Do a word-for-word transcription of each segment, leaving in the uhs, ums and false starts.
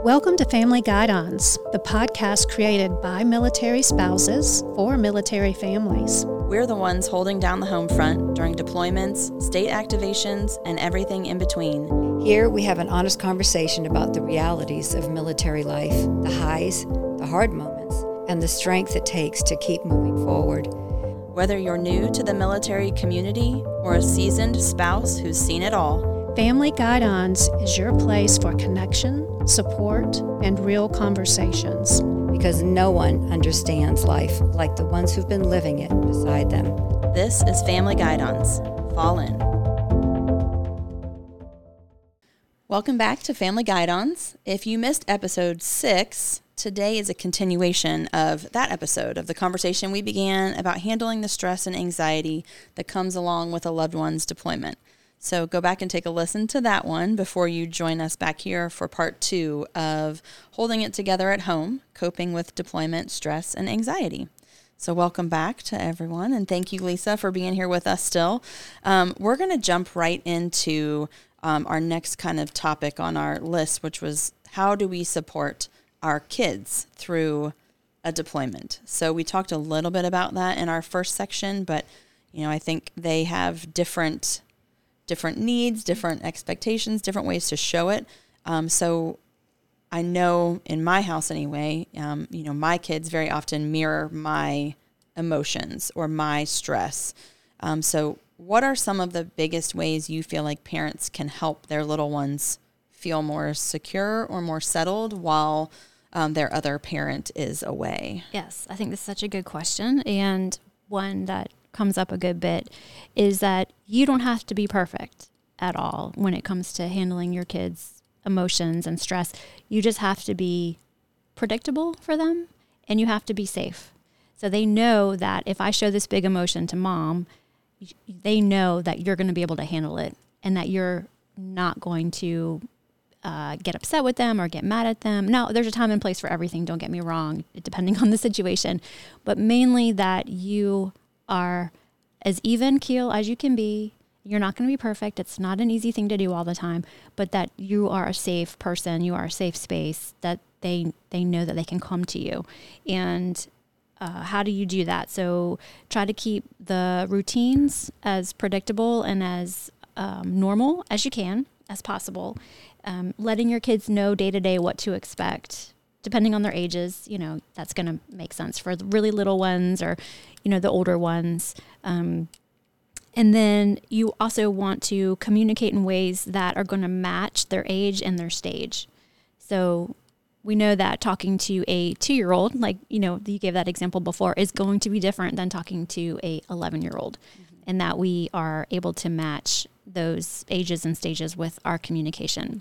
Welcome to Family Guide-Ons, the podcast created by military spouses for military families. We're the ones holding down the home front during deployments, state activations, and everything in between. Here we have an honest conversation about the realities of military life, the highs, the hard moments, and the strength it takes to keep moving forward. Whether you're new to the military community or a seasoned spouse who's seen it all, Family Guide-Ons is your place for connection, support, and real conversations. Because no one understands life like the ones who've been living it beside them. This is Family Guide-Ons. Fall in. Welcome back to Family Guide-Ons. If you missed episode six, today is a continuation of that episode of the conversation we began about handling the stress and anxiety that comes along with a loved one's deployment. So go back and take a listen to that one before you join us back here for part two of holding it together at home, coping with deployment, stress, and anxiety. So welcome back to everyone, and thank you, Lisa, for being here with us still. Um, we're going to jump right into um, our next kind of topic on our list, which was how do we support our kids through a deployment? So we talked a little bit about that in our first section, but you know, I think they have different different needs, different expectations, different ways to show it. Um, so I know in my house anyway, um, you know, my kids very often mirror my emotions or my stress. Um, so what are some of the biggest ways you feel like parents can help their little ones feel more secure or more settled while um, their other parent is away? Yes, I think this is such a good question, and one that comes up a good bit is that you don't have to be perfect at all when it comes to handling your kids' emotions and stress. You just have to be predictable for them, and you have to be safe. So they know that if I show this big emotion to mom, they know that you're going to be able to handle it and that you're not going to uh, get upset with them or get mad at them. Now, there's a time and place for everything, don't get me wrong, depending on the situation, but mainly that you are as even keel as you can be. You're not going to be perfect. It's not an easy thing to do all the time, but that you are a safe person. You are a safe space that they, they know that they can come to you. And uh, how do you do that? So try to keep the routines as predictable and as um, normal as you can, as possible. Um, letting your kids know day to day what to expect. Depending on their ages, you know, that's going to make sense for the really little ones or, you know, the older ones. Um, and then you also want to communicate in ways that are going to match their age and their stage. So we know that talking to a two-year-old, like, you know, you gave that example before, is going to be different than talking to a eleven-year-old, mm-hmm. and that we are able to match those ages and stages with our communication.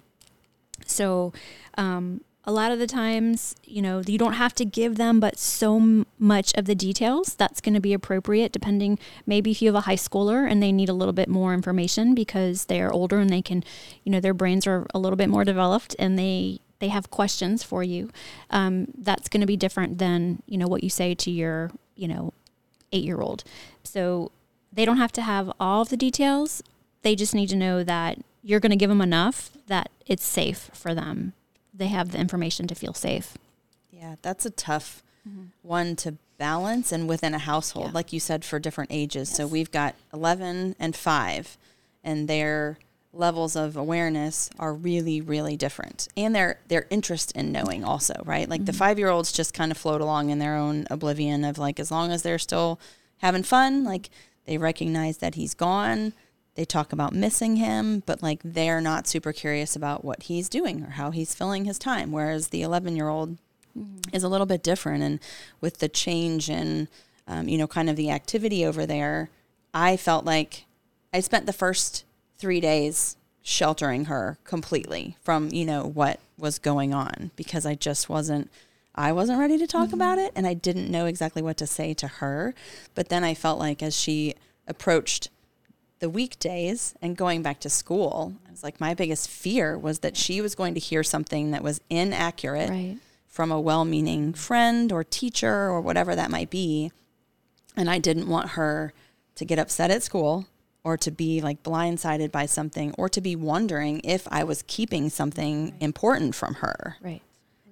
So, um, a lot of the times, you know, you don't have to give them but so m- much of the details that's going to be appropriate, depending, maybe if you have a high schooler and they need a little bit more information because they are older and they can, you know, their brains are a little bit more developed and they, they have questions for you. Um, that's going to be different than, you know, what you say to your, you know, eight-year-old. So they don't have to have all of the details. They just need to know that you're going to give them enough that it's safe for them. They have the information to feel safe. Yeah, that's a tough mm-hmm. one to balance and within a household, yeah. like you said, for different ages. Yes. So we've got eleven and five, and their levels of awareness are really, really different. And their their interest in knowing also, right? Like mm-hmm. the five-year-olds just kind of float along in their own oblivion of like, as long as they're still having fun, like they recognize that he's gone. They talk about missing him, but like they're not super curious about what he's doing or how he's filling his time. Whereas the eleven-year-old mm-hmm. is a little bit different. And with the change in, um, you know, kind of the activity over there, I felt like I spent the first three days sheltering her completely from, you know, what was going on because I just wasn't, I wasn't ready to talk mm-hmm. about it. And I didn't know exactly what to say to her. But then I felt like as she approached the weekdays and going back to school, I was like, my biggest fear was that she was going to hear something that was inaccurate right. from a well-meaning friend or teacher or whatever that might be. And I didn't want her to get upset at school or to be like blindsided by something or to be wondering if I was keeping something right. important from her. Right.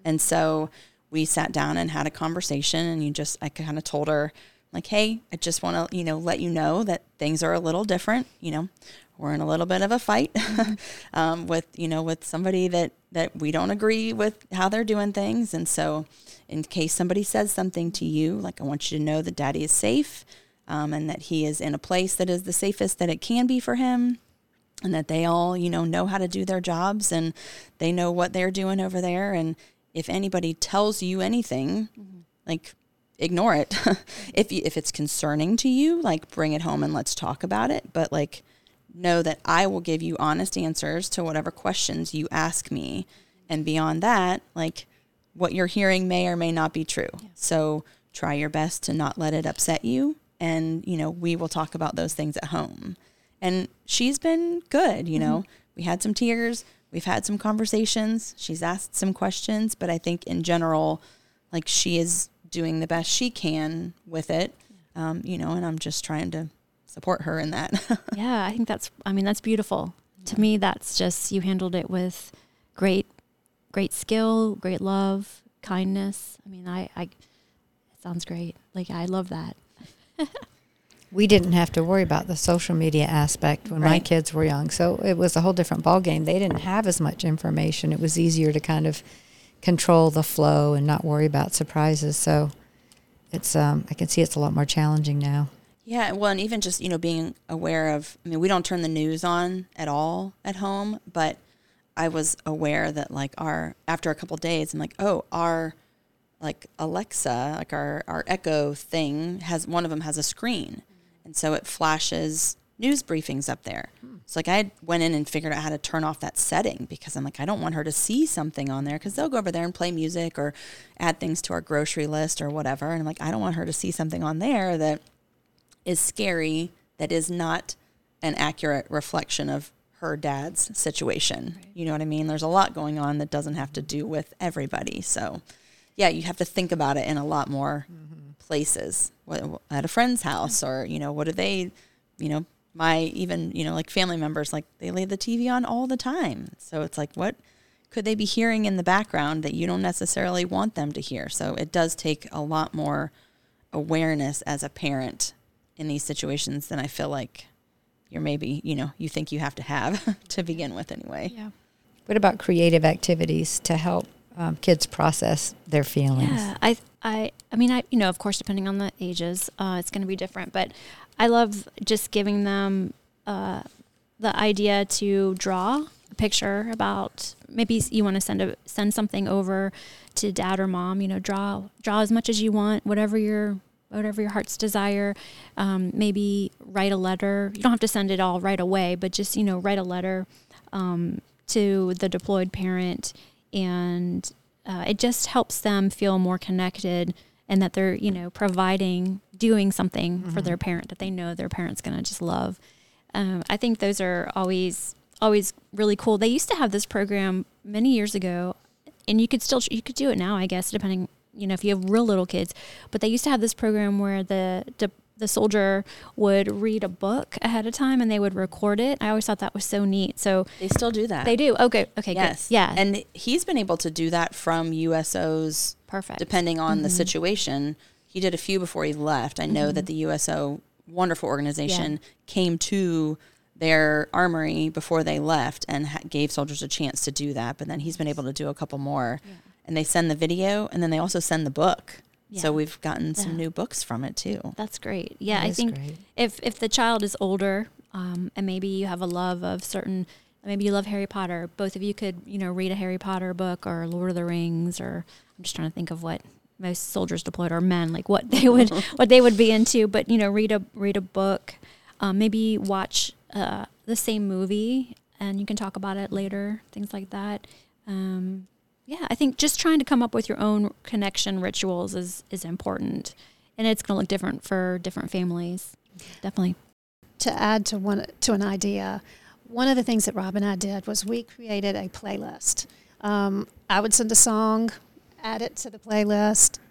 And so we sat down and had a conversation, and you just, I kind of told her, like, hey, I just want to, you know, let you know that things are a little different. You know, we're in a little bit of a fight um, with, you know, with somebody that, that we don't agree with how they're doing things. And so in case somebody says something to you, like, I want you to know that Daddy is safe, um, and that he is in a place that is the safest that it can be for him, and that they all, you know, know how to do their jobs, and they know what they're doing over there. And if anybody tells you anything, mm-hmm. like, ignore it. if you, if it's concerning to you, like, bring it home and let's talk about it. But, like, know that I will give you honest answers to whatever questions you ask me. And beyond that, like, what you're hearing may or may not be true. Yeah. So try your best to not let it upset you. And, you know, we will talk about those things at home. And she's been good, you know. Mm-hmm. We had some tears. We've had some conversations. She's asked some questions. But I think in general, like, she is doing the best she can with it, um, you know, and I'm just trying to support her in that. Yeah, I think that's, I mean, that's beautiful. Yeah. To me, that's just, you handled it with great, great skill, great love, kindness. I mean, I, I it sounds great. Like, I love that. We didn't have to worry about the social media aspect when right. my kids were young. So it was a whole different ballgame. They didn't have as much information. It was easier to kind of control the flow and not worry about surprises. So it's um, I can see it's a lot more challenging now. Yeah, well, and even just, you know, being aware of, I mean, we don't turn the news on at all at home, but I was aware that, like, our, after a couple of days, I'm like, oh, our, like, Alexa, like our, our Echo thing has, one of them has a screen. And so it flashes news briefings up there. Hmm. So, like, I went in and figured out how to turn off that setting, because I'm like, I don't want her to see something on there, because they'll go over there and play music or add things to our grocery list or whatever. And I'm like, I don't want her to see something on there that is scary, that is not an accurate reflection of her dad's situation. Right. You know what I mean? There's a lot going on that doesn't have to do with everybody. So, yeah, you have to think about it in a lot more mm-hmm. places. What, at a friend's house, or, you know, what do they, you know, my even, you know, like family members, like, they lay the T V on all the time. So it's like, what could they be hearing in the background that you don't necessarily want them to hear? So it does take a lot more awareness as a parent in these situations than I feel like you're maybe, you know, you think you have to have to begin with anyway. Yeah. What about creative activities to help um, kids process their feelings? Yeah, I, I, I mean, I, you know, of course, depending on the ages, uh, it's going to be different, but I love just giving them uh, the idea to draw a picture about, maybe you want to send a, send something over to dad or mom, you know, draw, draw as much as you want, whatever your, whatever your heart's desire. Um, maybe write a letter. You don't have to send it all right away, but just, you know, write a letter um, to the deployed parent, and uh, it just helps them feel more connected, and that they're, you know, providing, doing something mm-hmm. for their parent that they know their parent's going to just love. Um, I think those are always, always really cool. They used to have this program many years ago, and you could still, you could do it now, I guess, depending, you know, if you have real little kids, but they used to have this program where the, the, the soldier would read a book ahead of time and they would record it. I always thought that was so neat. So they still do that. They do. Okay. Okay. Yes. Good. Yeah. And he's been able to do that from U S O's. Perfect. Depending on mm-hmm. the situation. He did a few before he left. I know mm-hmm. that the U S O, wonderful organization, yeah. came to their armory before they left and ha- gave soldiers a chance to do that. But then he's been able to do a couple more. Yeah. And they send the video, and then they also send the book. Yeah. So we've gotten some yeah. new books from it too. That's great. Yeah, that I think great. if if the child is older, um, and maybe you have a love of certain, maybe you love Harry Potter, both of you could, you know, read a Harry Potter book or Lord of the Rings, or I'm just trying to think of what most soldiers deployed, or men, like what they would what they would be into. But, you know, read a read a book, um, maybe watch uh, the same movie, and you can talk about it later, things like that. Um, Yeah, I think just trying to come up with your own connection rituals is, is important. And it's going to look different for different families. Definitely. To add to one to an idea, one of the things that Rob and I did was we created a playlist. Um, I would send a song, add it to the playlist,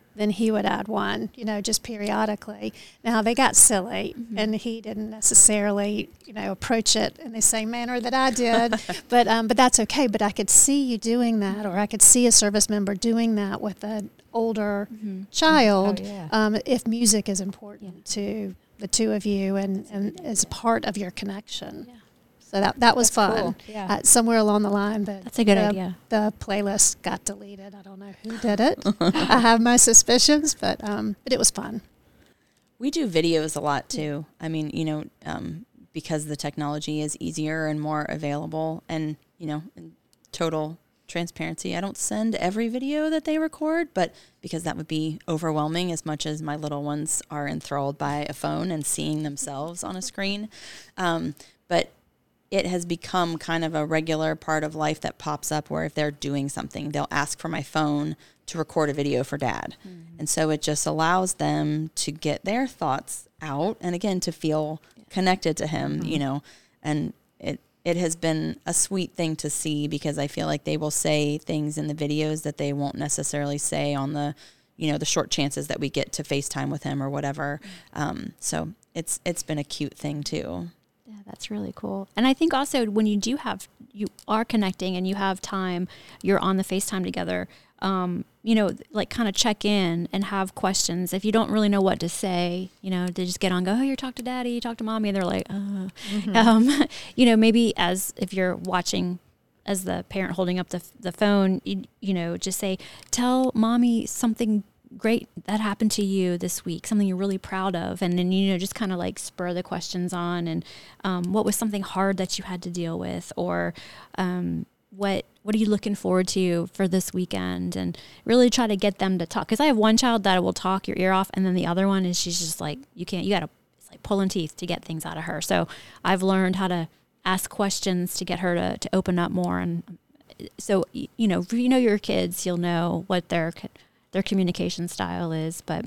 then he would add one, you know, just periodically. Now, they got silly, mm-hmm. and he didn't necessarily, you know, approach it in the same manner that I did, but um, but that's okay. But I could see you doing that, or I could see a service member doing that with an older mm-hmm. child, oh, yeah. um, if music is important yeah. to the two of you and, and is part of your connection. Yeah. So that that was That's fun. Cool. Yeah. Uh, somewhere along the line, the, That's a good the, idea. the playlist got deleted. I don't know who did it. I have my suspicions, but um, but it was fun. We do videos a lot too. I mean, you know, um, because the technology is easier and more available, and you know, in total transparency, I don't send every video that they record, but because that would be overwhelming as much as my little ones are enthralled by a phone and seeing themselves on a screen. Um, but it has become kind of a regular part of life that pops up where if they're doing something, they'll ask for my phone to record a video for dad. Mm-hmm. And so it just allows them to get their thoughts out and again, to feel yeah. connected to him, mm-hmm. you know, and it, it has been a sweet thing to see because I feel like they will say things in the videos that they won't necessarily say on the, you know, the short chances that we get to FaceTime with him or whatever. Mm-hmm. Um, so it's, it's been a cute thing too. Yeah, that's really cool. And I think also when you do have, you are connecting and you have time, you're on the FaceTime together, um, you know, like kind of check in and have questions. If you don't really know what to say, you know, they just get on, go, oh, you talk to daddy, you talk to mommy. And they're like, uh, mm-hmm. um, you know, maybe as if you're watching as the parent holding up the, the phone, you, you know, just say, tell mommy something great that happened to you this week, something you're really proud of, and then, you know, just kind of like spur the questions on, and um, what was something hard that you had to deal with, or um, what what are you looking forward to for this weekend, and really try to get them to talk. Because I have one child that will talk your ear off, and then the other one is she's just like, you can't, you got to, it's like pulling teeth to get things out of her. So I've learned how to ask questions to get her to, to open up more. And so, you know, if you know your kids, you'll know what their their communication style is, but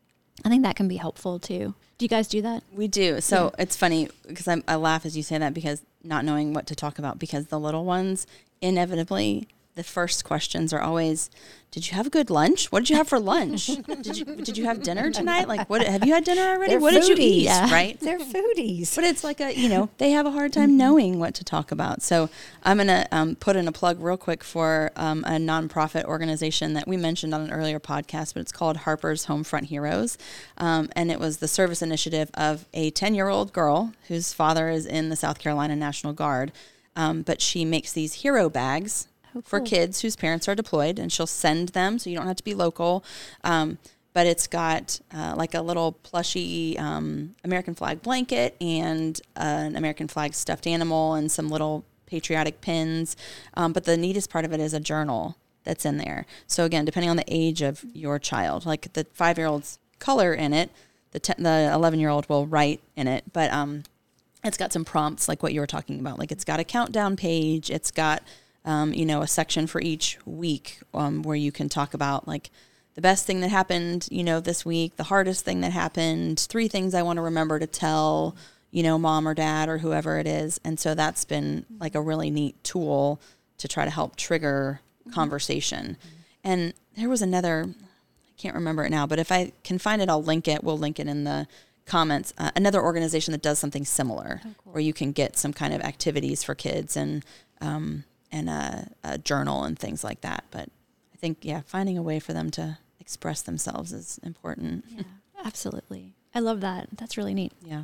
I think that can be helpful too. Do you guys do that? We do. So yeah. It's funny because I'm, I laugh as you say that, because not knowing what to talk about, because the little ones, inevitably, the first questions are always, did you have a good lunch? What did you have for lunch? did you did you have dinner tonight? Like, what have you had dinner already? They're what foodies. did you eat? Yeah. Right? They're foodies. But it's like a, you know, they have a hard time mm-hmm. knowing what to talk about. So I'm going to um, put in a plug real quick for um, a nonprofit organization that we mentioned on an earlier podcast, but it's called Harper's Homefront Heroes. Um, and it was the service initiative of a ten-year-old girl whose father is in the South Carolina National Guard. Um, but she makes these hero bags Oh, cool. for kids whose parents are deployed, and she'll send them, so you don't have to be local. Um, but it's got uh, like a little plushy um, American flag blanket and uh, an American flag stuffed animal and some little patriotic pins. Um, but the neatest part of it is a journal that's in there. So again, depending on the age of your child, like the five-year-old's color in it, the ten, the eleven-year-old will write in it. But um, it's got some prompts like what you were talking about. Like it's got a countdown page. It's got Um, you know, a section for each week um, where you can talk about like the best thing that happened, you know, this week, the hardest thing that happened, three things I want to remember to tell, you know, mom or dad or whoever it is. And so that's been like a really neat tool to try to help trigger conversation. Mm-hmm. And there was another, I can't remember it now, but if I can find it, I'll link it. We'll link it in the comments. Uh, another organization that does something similar oh, cool. where you can get some kind of activities for kids and, um, and a, a journal and things like that. But I think, yeah, finding a way for them to express themselves is important. Yeah, absolutely. I love that. That's really neat. Yeah.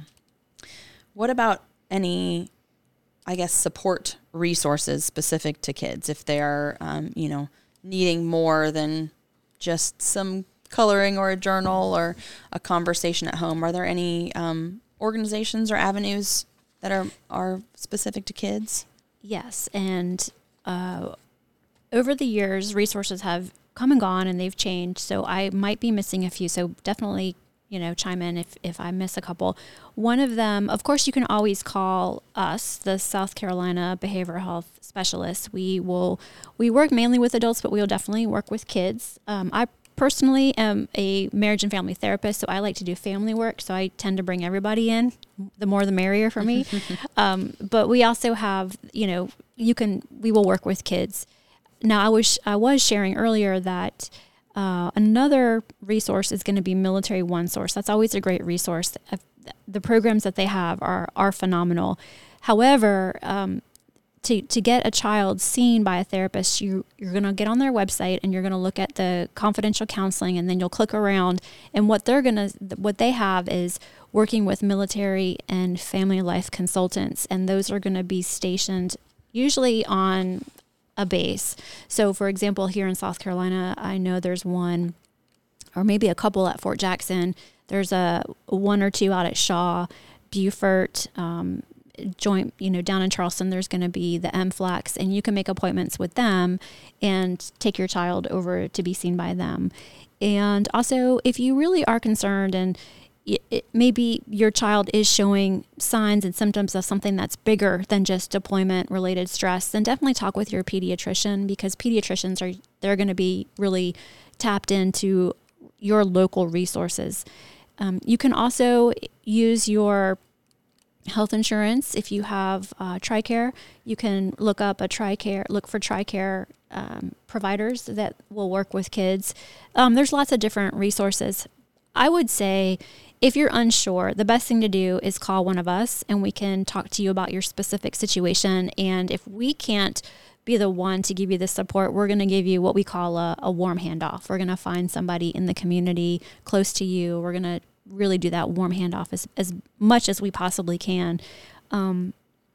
What about any, I guess, support resources specific to kids if they're, um, you know, needing more than just some coloring or a journal or a conversation at home? Are there any um, organizations or avenues that are, are specific to kids? Yes, and uh, over the years, resources have come and gone, and they've changed. So I might be missing a few. So definitely, you know, chime in if if I miss a couple. One of them, of course, you can always call us, the South Carolina Behavioral Health Specialists. We will we work mainly with adults, but we will definitely work with kids. Um, I personally am a marriage and family therapist, so I like to do family work. So I tend to bring everybody in. The more the merrier for me. um, but we also have, you know, you can, we will work with kids. Now I was, I was sharing earlier that Uh, another resource is going to be Military One Source. That's always a great resource. The programs that they have are are phenomenal. However, um, to to get a child seen by a therapist, you you're going to get on their website and you're going to look at the confidential counseling, and then you'll click around. And what they're going to what they have is working with military and family life consultants, and those are going to be stationed usually on a base. So, for example, here in South Carolina, I know there's one, or maybe a couple at Fort Jackson. There's a one or two out at Shaw, Beaufort, um, joint, you know, down in Charleston, there's going to be the M FLACs, and you can make appointments with them and take your child over to be seen by them. And also, if you really are concerned and it, it, maybe your child is showing signs and symptoms of something that's bigger than just deployment-related stress, then definitely talk with your pediatrician, because pediatricians are, they're going to be really tapped into your local resources. Um, you can also use your health insurance. If you have uh, TRICARE, you can look up a TRICARE, look for TRICARE um, providers that will work with kids. Um, there's lots of different resources. I would say if you're unsure, the best thing to do is call one of us and we can talk to you about your specific situation. And if we can't be the one to give you the support, we're going to give you what we call a, a warm handoff. We're going to find somebody in the community close to you. We're going to really do that warm handoff as, as much as we possibly can. Um,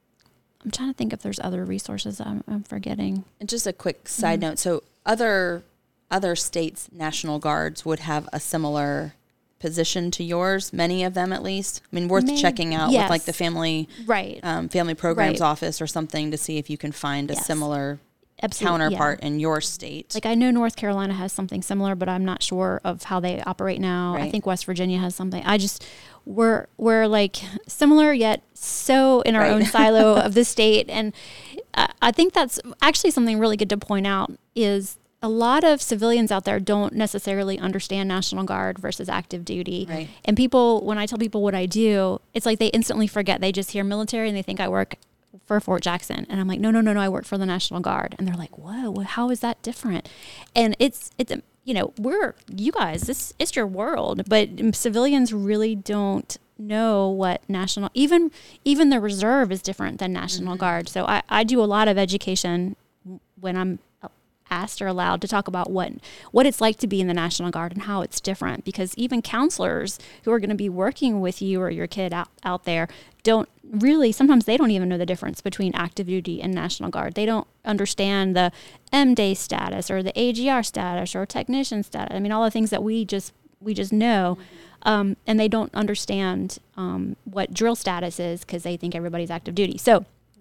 I'm trying to think if there's other resources I'm, I'm forgetting. And just a quick side mm-hmm. note. So other other states' National Guards would have a similar position to yours, many of them at least. I mean, worth Maybe. checking out yes. with like the family right. um, family programs right. office or something to see if you can find a yes. similar Absolutely, counterpart yeah. in your state. Like I know North Carolina has something similar, but I'm not sure of how they operate now. Right. I think West Virginia has something. I just we're we're like similar yet so in our right. own silo of the state, and I, I think that's actually something really good to point out is a lot of civilians out there don't necessarily understand National Guard versus active duty. Right. And people, when I tell people what I do, it's like they instantly forget. They just hear military and they think I work for Fort Jackson. And I'm like, no, no, no, no, I work for the National Guard. And they're like, whoa, how is that different? And it's, it's, you know, we're, you guys, this is your world, but civilians really don't know what national, even, even the reserve is different than National mm-hmm. Guard. So I, I do a lot of education when I'm asked or allowed to talk about what what it's like to be in the National Guard and how it's different, because even counselors who are going to be working with you or your kid out, out there don't really, sometimes they don't even know the difference between active duty and National Guard. They don't understand the M-Day status or the A G R status or technician status. I mean, all the things that we just we just know, um, and they don't understand um, what drill status is because they think everybody's active duty. So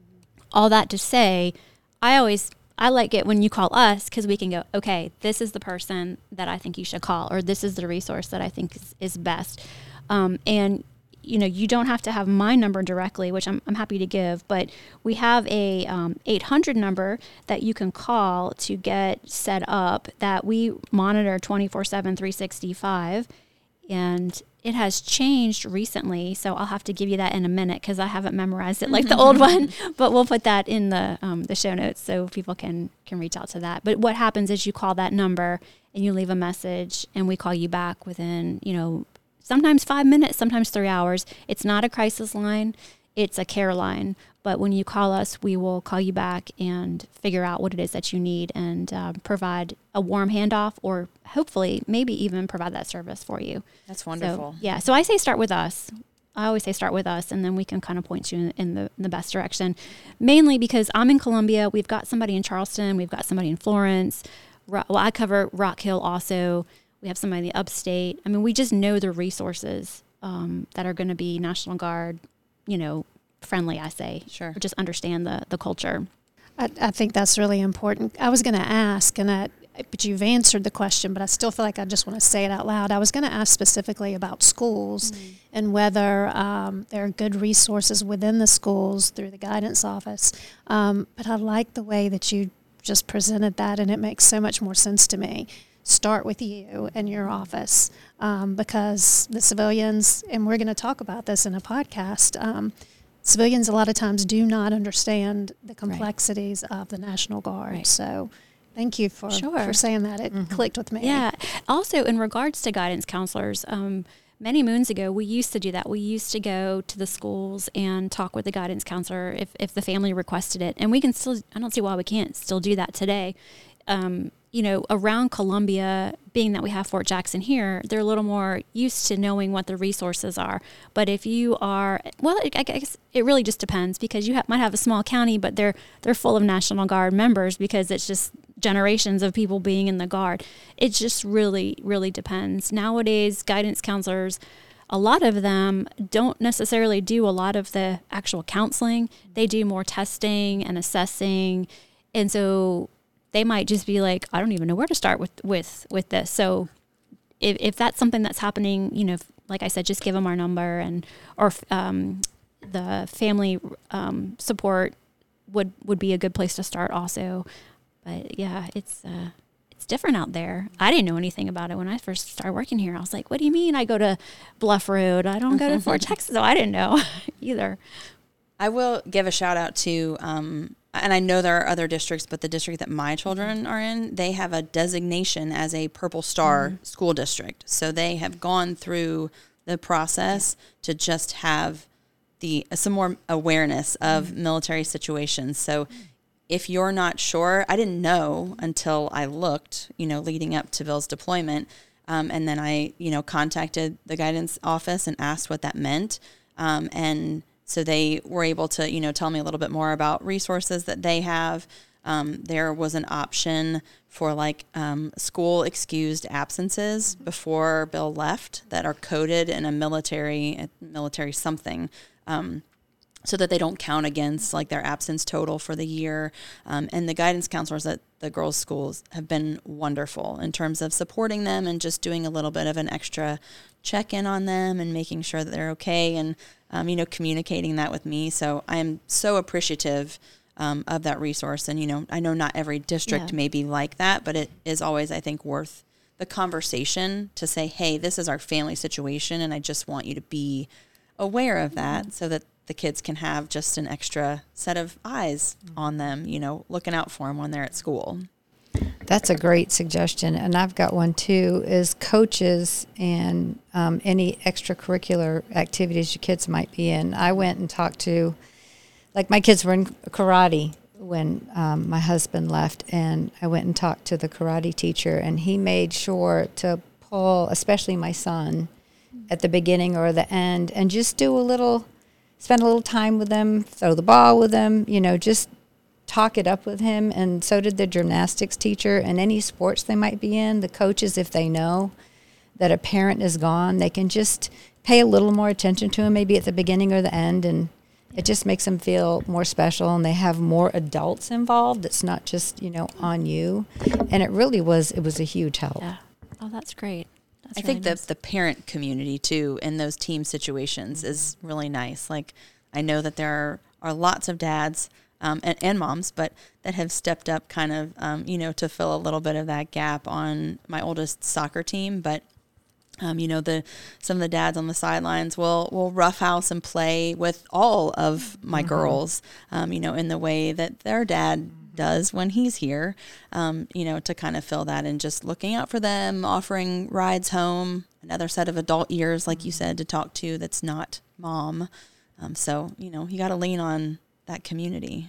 all that to say, I always I like it when you call us because we can go, okay, this is the person that I think you should call, or this is the resource that I think is, is best. Um, and, you know, you don't have to have my number directly, which I'm, I'm happy to give, but we have a um, eight hundred number that you can call to get set up that we monitor twenty-four seven, three sixty-five. And it has changed recently, so I'll have to give you that in a minute because I haven't memorized it like the old one. But we'll put that in the um, the show notes so people can can reach out to that. But what happens is you call that number and you leave a message, and we call you back within, you know, sometimes five minutes, sometimes three hours. It's not a crisis line; it's a care line. But when you call us, we will call you back and figure out what it is that you need and uh, provide a warm handoff, or hopefully maybe even provide that service for you. That's wonderful. So, yeah. So I say start with us. I always say start with us, and then we can kind of point you in, in, the, in the best direction. Mainly because I'm in Columbia. We've got somebody in Charleston. We've got somebody in Florence. Well, I cover Rock Hill also. We have somebody in the upstate. I mean, we just know the resources um, that are going to be National Guard, you know, friendly, I say. Sure. Or just understand the, the culture. I, I think that's really important. I was going to ask, and I, but you've answered the question, but I still feel like I just want to say it out loud. I was going to ask specifically about schools mm-hmm. and whether um, there are good resources within the schools through the guidance office. Um, but I like the way that you just presented that, and it makes so much more sense to me. Start with you and your office um, because the civilians, and we're going to talk about this in a podcast, um, civilians a lot of times do not understand the complexities right. of the National Guard. Right. So Thank you for, Sure. for saying that. It mm-hmm. clicked with me. Yeah. Also, in regards to guidance counselors, um, many moons ago, we used to do that. We used to go to the schools and talk with the guidance counselor if, if the family requested it. And we can still, I don't see why we can't still do that today. Um, you know, around Columbia, being that we have Fort Jackson here, they're a little more used to knowing what the resources are. But if you are, well, I guess it really just depends, because you ha- might have a small county, but they're they're full of National Guard members because it's just generations of people being in the Guard. It just really, really depends. Nowadays, guidance counselors, a lot of them don't necessarily do a lot of the actual counseling. They do more testing and assessing. And so they might just be like, I don't even know where to start with, with, with this. So if, if that's something that's happening, you know, like I said, just give them our number, and, or um, the family um, support would, would be a good place to start also. But yeah, it's, uh, it's different out there. I didn't know anything about it when I first started working here. I was like, what do you mean I go to Bluff Road? I don't go to Fort Jackson. So I didn't know either. I will give a shout out to, um, and I know there are other districts, but the district that my children are in, they have a designation as a Purple Star mm-hmm. school district. So they have gone through the process to just have the some more awareness of mm-hmm. military situations. So if you're not sure, I didn't know until I looked, you know, leading up to Bill's deployment. Um, and then I, you know, contacted the guidance office and asked what that meant. Um, and So they were able to, you know, tell me a little bit more about resources that they have. Um, there was an option for like um, school excused absences before Bill left that are coded in a military, military something, um, so that they don't count against like their absence total for the year. Um, and the guidance counselors at the girls' schools have been wonderful in terms of supporting them and just doing a little bit of an extra check-in on them and making sure that they're okay, and Um, you know, communicating that with me. So I am so appreciative um, of that resource. And, you know, I know not every district Yeah. may be like that, but it is always, I think, worth the conversation to say, hey, this is our family situation, and I just want you to be aware of that mm-hmm. so that the kids can have just an extra set of eyes mm-hmm. on them, you know, looking out for them when they're at school. That's a great suggestion. And I've got one too, is coaches and um, any extracurricular activities your kids might be in. I went and talked to, like my kids were in karate when um, my husband left, and I went and talked to the karate teacher, and he made sure to pull, especially my son, at the beginning or the end, and just do a little, spend a little time with them, throw the ball with them, you know, just talk it up with him. And so did the gymnastics teacher, and any sports they might be in. The coaches, if they know that a parent is gone, they can just pay a little more attention to him, maybe at the beginning or the end, and it just makes them feel more special, and they have more adults involved. It's not just, you know, on you. And it really was, it was a huge help. Yeah. Oh, that's great. That's I really think nice. the the parent community too in those team situations mm-hmm. is really nice. Like I know that there are, are lots of dads Um, and, and moms, but that have stepped up kind of, um, you know, to fill a little bit of that gap on my oldest soccer team. But, um, you know, the some of the dads on the sidelines will, will roughhouse and play with all of my mm-hmm. girls, um, you know, in the way that their dad does when he's here, um, you know, to kind of fill that, and just looking out for them, offering rides home, another set of adult ears, like you said, to talk to that's not mom. Um, so, you know, you got to lean on that community.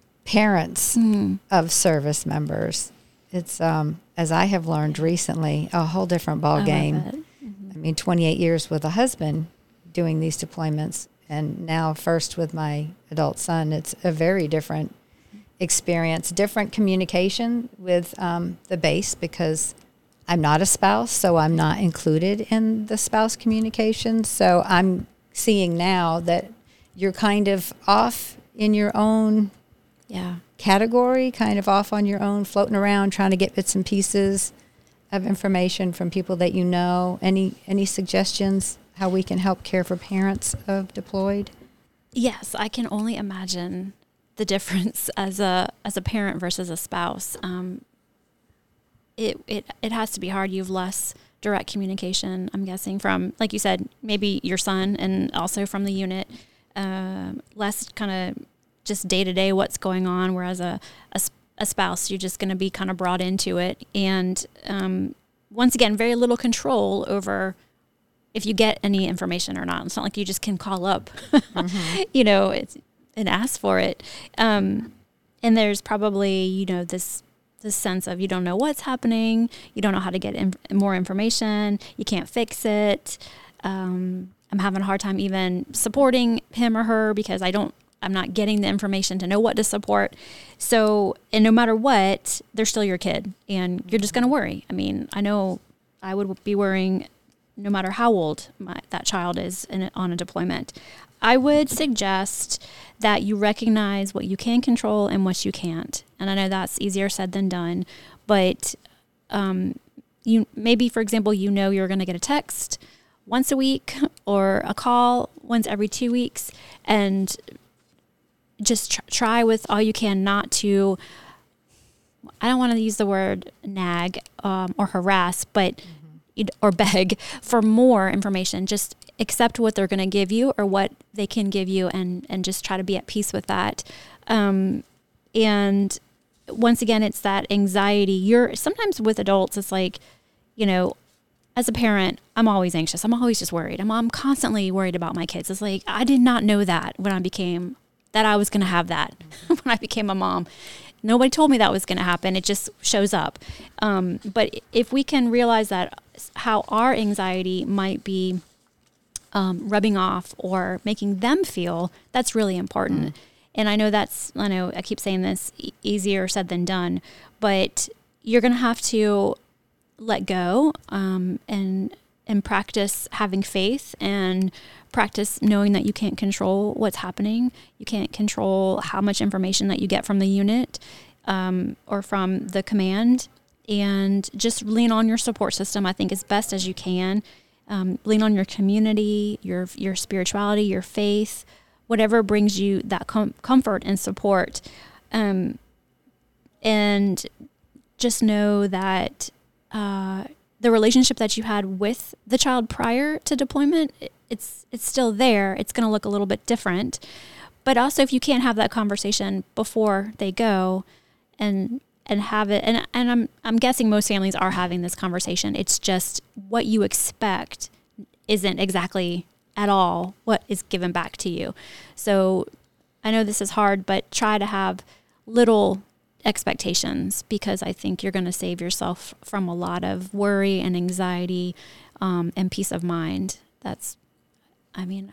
Parents mm. of service members. It's, um, as I have learned recently, a whole different ball I game. Mm-hmm. I mean, twenty-eight years with a husband doing these deployments, and now first with my adult son. It's a very different experience, different communication with um, the base, because I'm not a spouse, so I'm not included in the spouse communication. So I'm seeing now that you're kind of off in your own yeah. category, kind of off on your own, floating around, trying to get bits and pieces of information from people that you know. Any any suggestions how we can help care for parents of deployed? Yes, I can only imagine the difference as a as a parent versus a spouse. Um, it it it has to be hard. You have less direct communication, I'm guessing, from, like you said, maybe your son, and also from the unit. Um, less kind of just day to day what's going on. Whereas a, a a spouse. You're just going to be kind of brought into it. And um, once again, very little control over if you get any information or not. It's not like you just can call up, mm-hmm. you know, it's, and ask for it. Um, and there's probably, you know, this this sense of you don't know what's happening. You don't know how to get in, more information. You can't fix it. Um, I'm having a hard time even supporting him or her because I don't, I'm not getting the information to know what to support. So, and no matter what, they're still your kid and you're just going to worry. I mean, I know I would be worrying no matter how old my, that child is in, on a deployment. I would suggest that you recognize what you can control and what you can't. And I know that's easier said than done, but um, you maybe, for example, you know you're going to get a text once a week or a call once every two weeks, and just tr- try with all you can not to, I don't want to use the word nag um, or harass, but mm-hmm. or beg for more information. Just accept what they're going to give you or what they can give you, and, and just try to be at peace with that. Um, and once again, it's that anxiety. You're sometimes with adults, it's like, you know, as a parent, I'm always anxious. I'm always just worried. I'm, I'm constantly worried about my kids. It's like, I did not know that when I became, that I was going to have that when I became a mom. Nobody told me that was going to happen. It just shows up. Um, but if we can realize that how our anxiety might be um, rubbing off or making them feel, that's really important. Mm. And I know that's, I know I keep saying this, e- easier said than done, but you're going to have to let go um, and and practice having faith and practice knowing that you can't control what's happening. You can't control how much information that you get from the unit um, or from the command. And just lean on your support system, I think, as best as you can. Um, lean on your community, your your spirituality, your faith, whatever brings you that com- comfort and support. Um, and just know that uh, the relationship that you had with the child prior to deployment, it's it's still there. It's going to look a little bit different. But also, if you can't have that conversation before they go and and have it, and and I'm I'm guessing most families are having this conversation. It's just what you expect isn't exactly at all what is given back to you. So I know this is hard, but try to have little expectations, because I think you're going to save yourself from a lot of worry and anxiety um, and peace of mind. That's, I mean,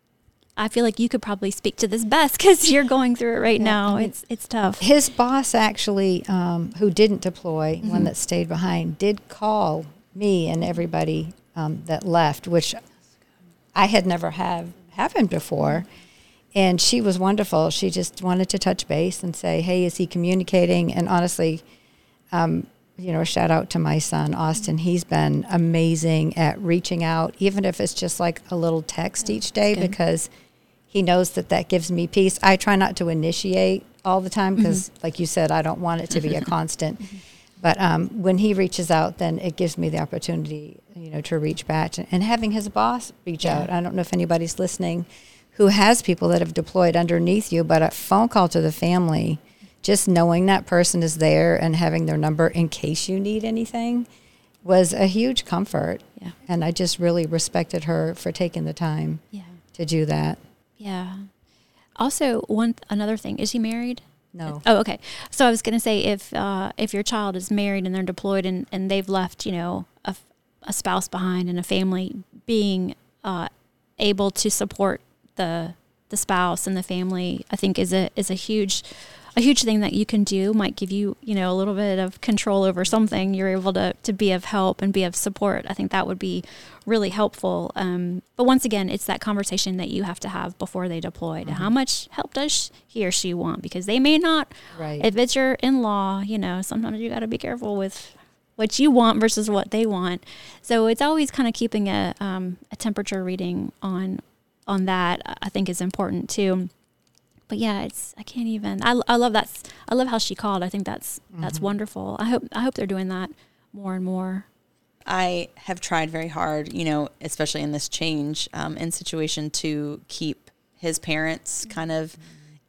I feel like you could probably speak to this best because you're going through it right yeah, now. I mean, it's it's tough. His boss actually, um, who didn't deploy, mm-hmm. one that stayed behind, did call me and everybody um, that left, which I had never have happened before. And she was wonderful. She just wanted to touch base and say, hey, is he communicating? And honestly, um, you know, shout out to my son, Austin. He's been amazing at reaching out, even if it's just like a little text yeah, each day, because he knows that that gives me peace. I try not to initiate all the time because, mm-hmm. like you said, I don't want it to be a constant. Mm-hmm. But um, when he reaches out, then it gives me the opportunity, you know, to reach back. And having his boss reach yeah. out. I don't know if anybody's listening who has people that have deployed underneath you, but a phone call to the family, just knowing that person is there and having their number in case you need anything was a huge comfort. Yeah. And I just really respected her for taking the time yeah. to do that. Yeah. Also, one another thing, is he married? No. Oh, okay. So I was going to say, if uh, if your child is married and they're deployed and, and they've left, you know, a, a spouse behind and a family, being uh, able to support the the spouse and the family, I think is a is a huge a huge thing that you can do. Might give you, you know, a little bit of control over something. You're able to, to be of help and be of support. I think that would be really helpful. Um, but once again, it's that conversation that you have to have before they deploy. Mm-hmm. How much help does he or she want? Because they may not. Right. If it's your in-law, you know, sometimes you got to be careful with what you want versus what they want. So it's always kind of keeping a um, a temperature reading on on that, I think, is important too. But yeah, it's, I can't even, I, I love that. I love how she called. I think that's, mm-hmm. that's wonderful. I hope, I hope they're doing that more and more. I have tried very hard, you know, especially in this change um, in situation, to keep his parents kind of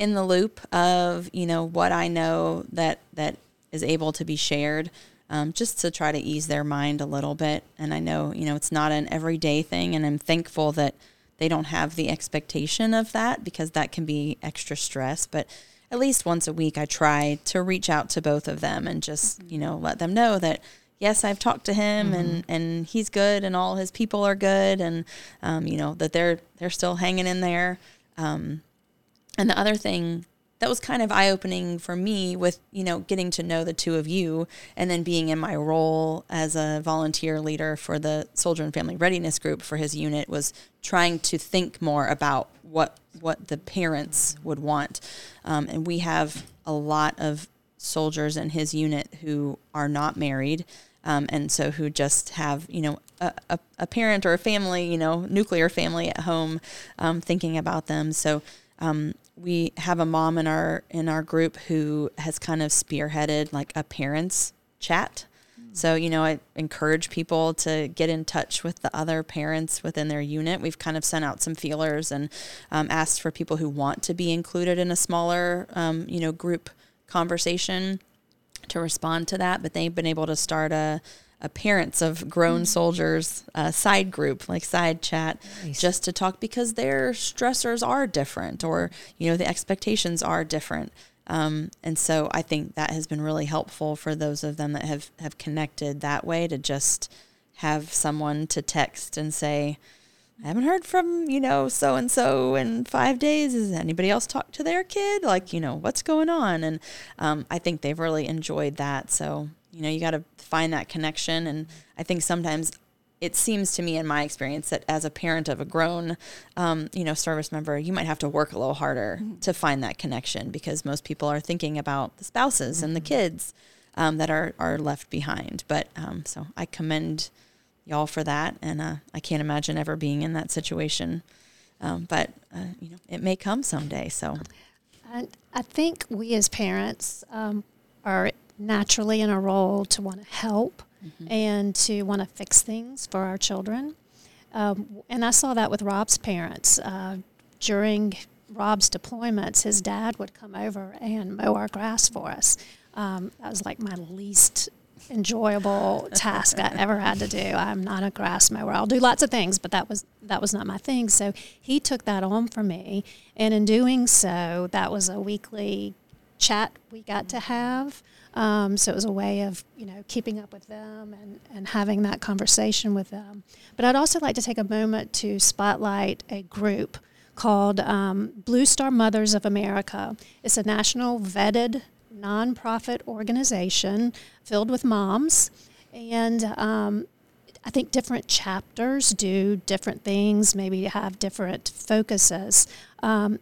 in the loop of, you know, what I know that, that is able to be shared, um, just to try to ease their mind a little bit. And I know, you know, it's not an everyday thing, and I'm thankful that they don't have the expectation of that, because that can be extra stress. But at least once a week, I try to reach out to both of them and just, you know, let them know that, yes, I've talked to him, mm-hmm. and, and he's good, and all his people are good. And, um, you know, that they're, they're still hanging in there. Um, and the other thing that was kind of eye-opening for me with, you know, getting to know the two of you, and then being in my role as a volunteer leader for the Soldier and Family Readiness Group for his unit, was trying to think more about what what the parents would want. Um, and we have a lot of soldiers in his unit who are not married, um, and so who just have, you know, a, a, a parent or a family, you know, nuclear family at home, um, thinking about them. So um, we have a mom in our in our group who has kind of spearheaded like a parents chat. Mm. So, you know, I encourage people to get in touch with the other parents within their unit. We've kind of sent out some feelers and um, asked for people who want to be included in a smaller, um, you know, group conversation to respond to that. But they've been able to start a a parents of grown soldiers uh, side group, like side chat, nice. Just to talk, because their stressors are different, or, you know, the expectations are different. Um, and so I think that has been really helpful for those of them that have, have connected that way, to just have someone to text and say, I haven't heard from, you know, so-and-so in five days. Has anybody else talked to their kid? Like, you know, what's going on? And um, I think they've really enjoyed that. So, you know, you got to find that connection. And I think sometimes it seems to me, in my experience, that as a parent of a grown, um, you know, service member, you might have to work a little harder mm-hmm. to find that connection, because most people are thinking about the spouses mm-hmm. and the kids um, that are, are left behind. But um, so I commend y'all for that. And uh, I can't imagine ever being in that situation. Um, but, uh, you know, it may come someday. So I, I think we as parents um, are naturally in a role to want to help mm-hmm. and to want to fix things for our children. Um, and I saw that with Rob's parents. Uh, during Rob's deployments, his dad would come over and mow our grass for us. Um, that was like my least enjoyable task I ever had to do. I'm not a grass mower. I'll do lots of things, but that was that was not my thing. So he took that on for me. And in doing so, that was a weekly chat we got to have. Um, so it was a way of, you know, keeping up with them and, and having that conversation with them. But I'd also like to take a moment to spotlight a group called um, Blue Star Mothers of America. It's a national vetted nonprofit organization filled with moms. And um, I think different chapters do different things, maybe have different focuses. Um,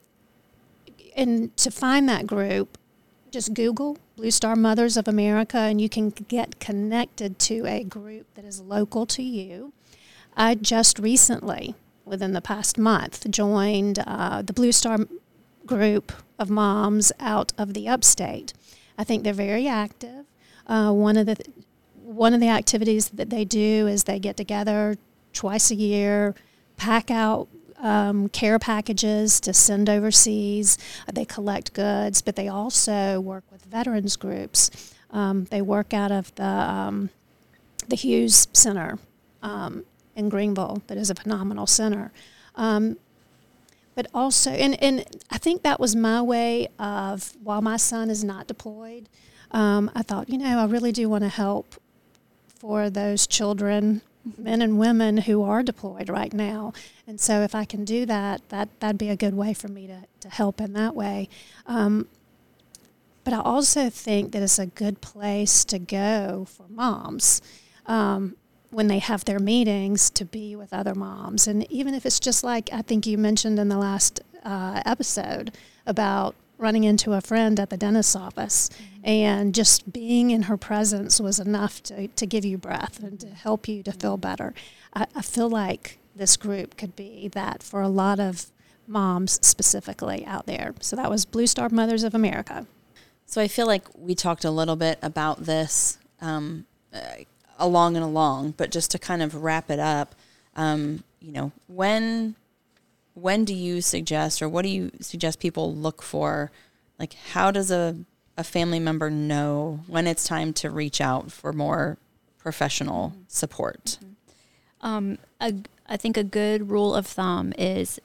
and to find that group, just Google Blue Star Mothers of America, and you can get connected to a group that is local to you. I just recently, within the past month, joined uh, the Blue Star group of moms out of the upstate. I think they're very active. Uh, one of the one of the activities that they do is they get together twice a year, pack out Um, care packages to send overseas. Uh, they collect goods, but they also work with veterans groups. Um, they work out of the um, the Hughes Center um, in Greenville. That is a phenomenal center. Um, but also, and, and I think that was my way of, while my son is not deployed, um, I thought, you know, I really do want to help for those children, men and women who are deployed right now. And so if I can do that, that, that'd be a good way for me to, to help in that way. Um, but I also think that it's a good place to go for moms um, when they have their meetings, to be with other moms. And even if it's just like, I think you mentioned in the last uh, episode about running into a friend at the dentist's office, mm-hmm. and just being in her presence was enough to, to give you breath and to help you to feel better. I, I feel like this group could be that for a lot of moms specifically out there. So that was Blue Star Mothers of America. So I feel like we talked a little bit about this um, uh, along and along, but just to kind of wrap it up, um, you know, when when do you suggest, or what do you suggest people look for? Like, how does a, a family member know when it's time to reach out for more professional mm-hmm. support? Mm-hmm. Um, a, I think a good rule of thumb is,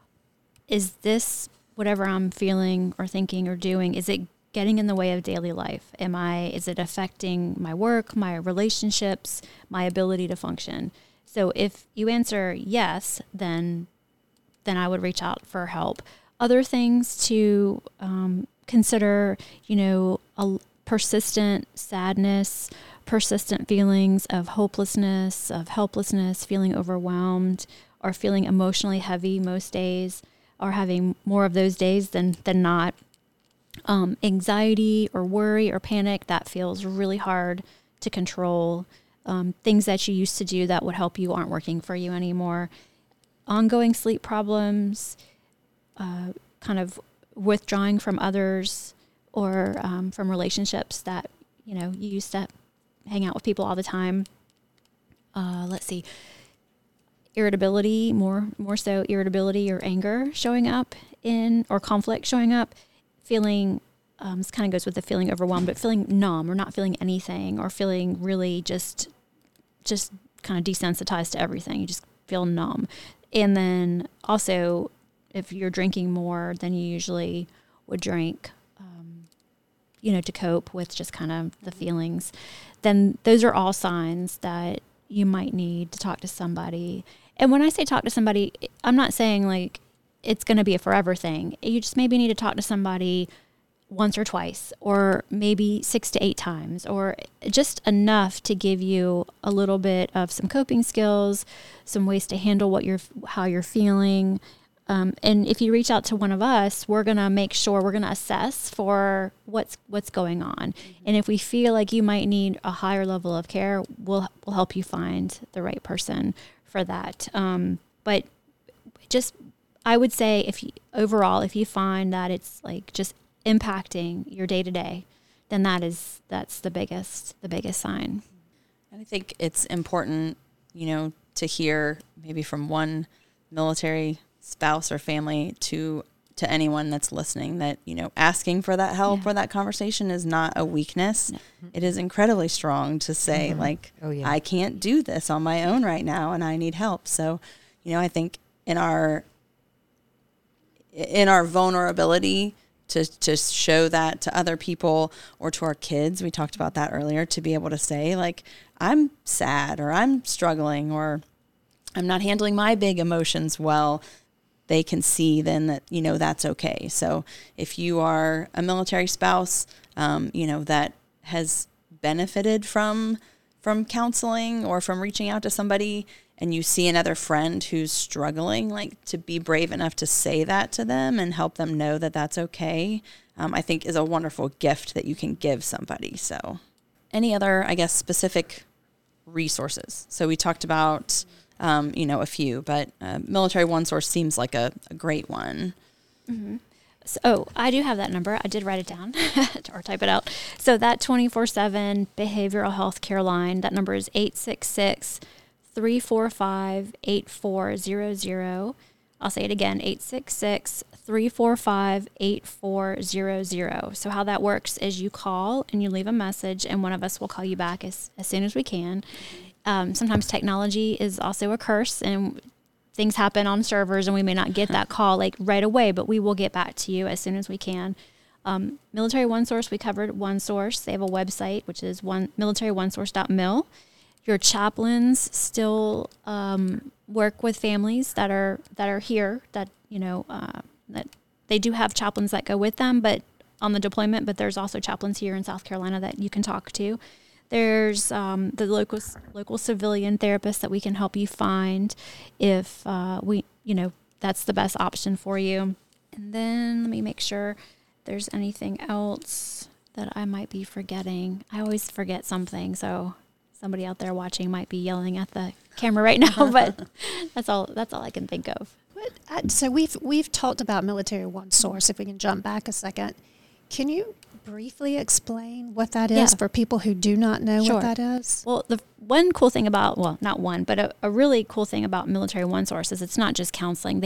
is this, whatever I'm feeling or thinking or doing, is it getting in the way of daily life? Am I, is it affecting my work, my relationships, my ability to function? So if you answer yes, then, then I would reach out for help. Other things to um, consider, you know, a persistent sadness, persistent feelings of hopelessness, of helplessness, feeling overwhelmed, or feeling emotionally heavy most days, or having more of those days than, than not. Um, anxiety or worry or panic, that feels really hard to control. Um, things that you used to do that would help you aren't working for you anymore. Ongoing sleep problems, uh, kind of withdrawing from others or um, from relationships that, you know, you used to hang out with people all the time. Uh, let's see. Irritability, more more so irritability or anger showing up in, or conflict showing up, feeling, um, this kind of goes with the feeling overwhelmed, but feeling numb or not feeling anything, or feeling really just, just kind of desensitized to everything. You just feel numb. And then also, if you're drinking more than you usually would drink, um, you know, to cope with just kind of the feelings, then those are all signs that you might need to talk to somebody. And when I say talk to somebody, I'm not saying like it's going to be a forever thing. You just maybe need to talk to somebody once or twice, or maybe six to eight times, or just enough to give you a little bit of some coping skills, some ways to handle what you're, how you're feeling. Um, and if you reach out to one of us, we're going to make sure, we're going to assess for what's, what's going on. Mm-hmm. And if we feel like you might need a higher level of care, we'll, we'll help you find the right person for that. Um, but just, I would say if you, overall, if you find that it's like just impacting your day to day, then that is, that's the biggest, the biggest sign. And I think it's important, you know, to hear maybe from one military spouse or family to, to anyone that's listening, that, you know, asking for that help yeah. or that conversation is not a weakness. No. It is incredibly strong to say mm-hmm. like, oh, yeah. I can't do this on my own right now and I need help. So, you know, I think in our, in our vulnerability to, to show that to other people or to our kids, we talked about that earlier, to be able to say like, I'm sad, or I'm struggling, or I'm not handling my big emotions well, they can see then that, you know, that's okay. So if you are a military spouse, um, you know, that has benefited from, from counseling or from reaching out to somebody, and you see another friend who's struggling, like to be brave enough to say that to them and help them know that that's okay, um, I think is a wonderful gift that you can give somebody. So any other, I guess, specific resources? So we talked about, um, you know, a few, but uh, Military One Source seems like a, a great one. Mm-hmm. So, oh, I do have that number. I did write it down or type it out. So that twenty-four seven behavioral health care line, that number is eight six six, three four five, eight four zero zero. I'll say it again, eight six six, three four five, eight four zero zero. So how that works is you call and you leave a message, and one of us will call you back as, as soon as we can. Um, sometimes technology is also a curse, and things happen on servers, and we may not get that call like right away, but we will get back to you as soon as we can. Um, Military One Source, we covered One Source. They have a website, which is one military one source dot mil. Your chaplains still um, work with families that are that are here. That you know uh, that they do have chaplains that go with them, but on the deployment. But there's also chaplains here in South Carolina that you can talk to. There's um, the local local civilian therapists that we can help you find if uh, we you know that's the best option for you. And then let me make sure there's anything else that I might be forgetting. I always forget something, so somebody out there watching might be yelling at the camera right now, but that's all that's all I can think of. But, uh, so we've we've talked about Military One Source. If we can jump back a second, can you briefly explain what that is yeah. for people who do not know sure. what that is? Well, the one cool thing about, well, not one, but a, a really cool thing about Military One Source is it's not just counseling. They do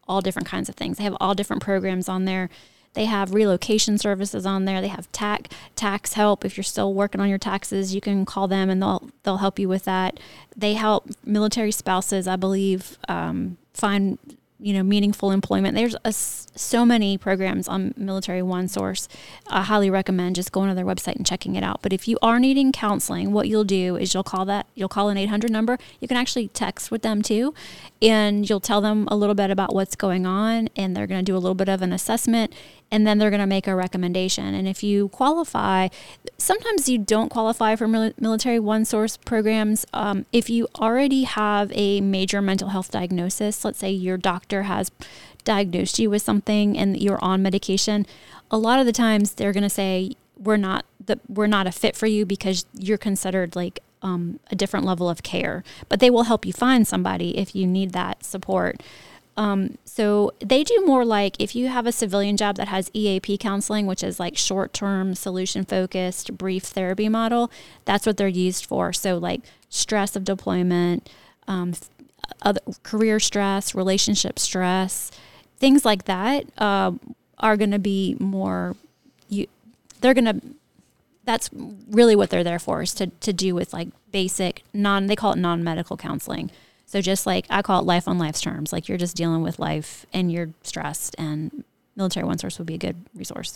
all different kinds of things. They have all different programs on there. They have relocation services on there. They have tax tax help. If you're still working on your taxes, you can call them and they'll they'll help you with that. They help military spouses, I believe, um, find you know meaningful employment. There's a, so many programs on Military One Source. I highly recommend just going to their website and checking it out. But if you are needing counseling, what you'll do is you'll call that you'll call an eight hundred number. You can actually text with them too, and you'll tell them a little bit about what's going on, and they're going to do a little bit of an assessment, and then they're going to make a recommendation. And if you qualify, sometimes you don't qualify for mil- Military One Source programs. Um, if you already have a major mental health diagnosis, let's say your doctor has diagnosed you with something and you're on medication, a lot of the times they're going to say we're not the we're not a fit for you because you're considered like um, a different level of care. But they will help you find somebody if you need that support. Um, so they do more like if you have a civilian job that has E A P counseling, which is like short-term, solution-focused, brief therapy model, that's what they're used for. So like stress of deployment, um, other career stress, relationship stress, things like that uh, are going to be more, you, they're going to, that's really what they're there for, is to, to do with like basic non, they call it non-medical counseling. So just like I call it life on life's terms, like you're just dealing with life and you're stressed, and Military One Source would be a good resource.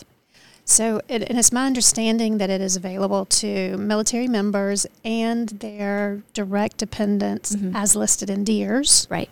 So it, and it's my understanding that it is available to military members and their direct dependents mm-hmm. as listed in D E R S. Right.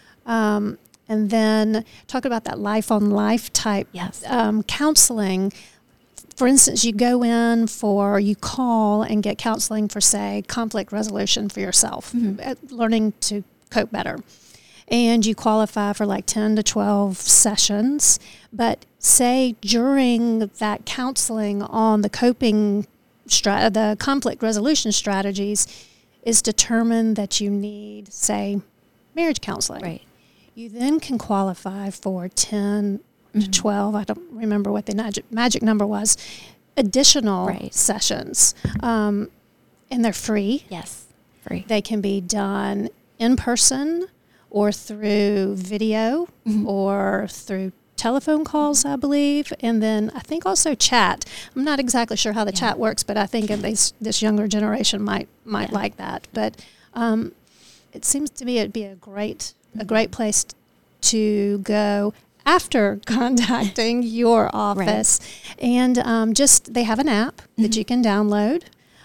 Um, and then talk about that life on life type yes. um, counseling. For instance, you go in for, you call and get counseling for, say, conflict resolution for yourself, mm-hmm. learning to cope better. And you qualify for like ten to twelve sessions. But say during that counseling on the coping, strat- the conflict resolution strategies is determined that you need, say, marriage counseling. Right. You then can qualify for ten to twelve, I don't remember what the magic, magic number was, additional right. sessions. Um, and they're free. Yes, free. They can be done in person or through video mm-hmm. or through telephone calls, I believe, and then I think also chat. I'm not exactly sure how the yeah. chat works, but I think this, this younger generation might might yeah. like that. But um, it seems to me it'd be a great a great place to go after contacting your office. Right. And um, just, they have an app mm-hmm. that you can download.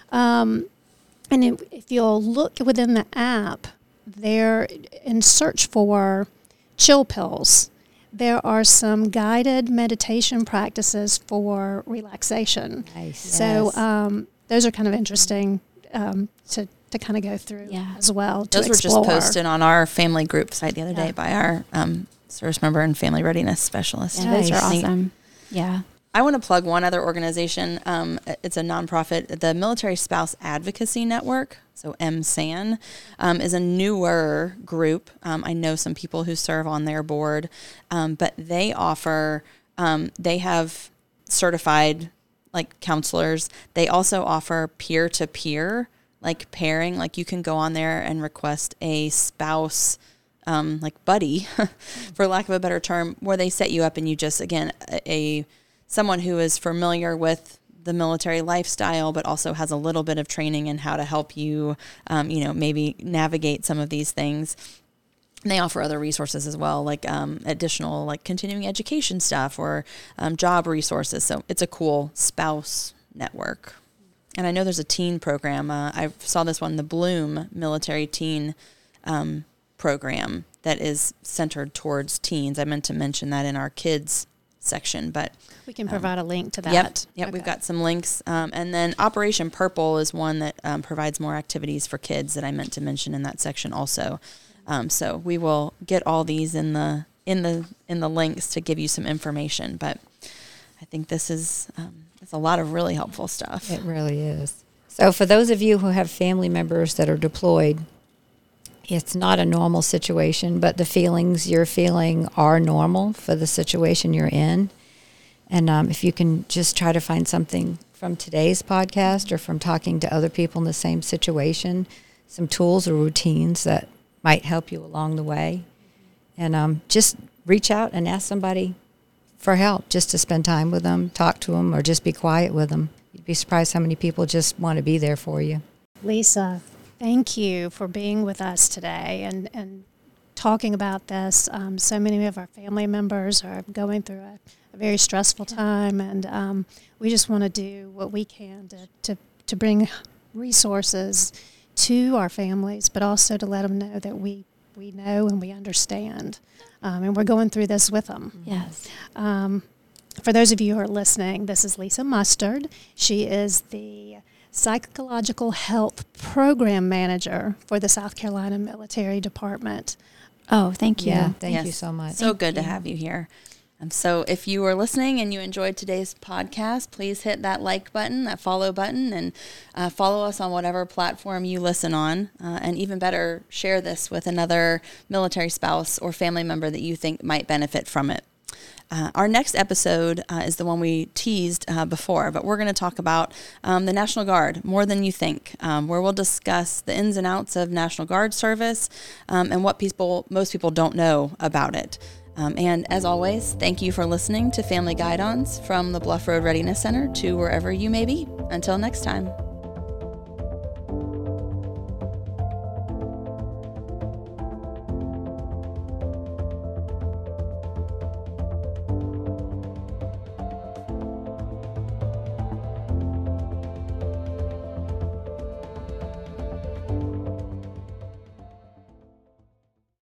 Um, and if, if you'll look within the app, there, and search for chill pills, there are some guided meditation practices for relaxation. Nice. So yes. um, those are kind of interesting um, to, to kind of go through yeah. as well. Those to were explore. just posted on our family group site the other yeah. day by our um, service member and family readiness specialist. Yeah, those are awesome. Yeah. I want to plug one other organization. Um, it's a nonprofit, the Military Spouse Advocacy Network, so M S A N, um, is a newer group. Um, I know some people who serve on their board, um, but they offer, um, they have certified like counselors. They also offer peer-to-peer, like pairing. Like you can go on there and request a spouse Um, like buddy, for lack of a better term, where they set you up and you just, again, a, a someone who is familiar with the military lifestyle, but also has a little bit of training in how to help you, um, you know, maybe navigate some of these things. And they offer other resources as well, like um, additional like continuing education stuff or um, job resources. So it's a cool spouse network. And I know there's a teen program. Uh, I saw this one, the Bloom Military Teen um program that is centered towards teens. I meant to mention that in our kids section, but we can provide um, a link to that. Yep, yep okay. We've got some links. Um, and then Operation Purple is one that um, provides more activities for kids that I meant to mention in that section also. Um, so we will get all these in the in the in the links to give you some information. But I think this is um, it's a lot of really helpful stuff. It really is. So for those of you who have family members that are deployed, it's not a normal situation, but the feelings you're feeling are normal for the situation you're in. And um, if you can just try to find something from today's podcast or from talking to other people in the same situation, some tools or routines that might help you along the way. And um, just reach out and ask somebody for help, just to spend time with them, talk to them, or just be quiet with them. You'd be surprised how many people just want to be there for you. Lisa, thank you for being with us today and, and talking about this. Um, so many of our family members are going through a, a very stressful time, and um, we just want to do what we can to, to, to bring resources to our families, but also to let them know that we, we know and we understand. Um, and we're going through this with them. Yes. Um, for those of you who are listening, this is Lisa Mustard. She is the Psychological Health Program Manager for the South Carolina Military Department. Oh, thank you. Yeah, thank Yes. you so much. So Thank good to you. have you here. Um, so if you were listening and you enjoyed today's podcast, please hit that like button, that follow button, and uh, follow us on whatever platform you listen on. Uh, and even better, share this with another military spouse or family member that you think might benefit from it. Uh, our next episode uh, is the one we teased uh, before, but we're going to talk about um, the National Guard, More Than You Think, um, where we'll discuss the ins and outs of National Guard service um, and what people, most people don't know about it. Um, and as always, thank you for listening to Family Guidons from the Bluff Road Readiness Center to wherever you may be. Until next time.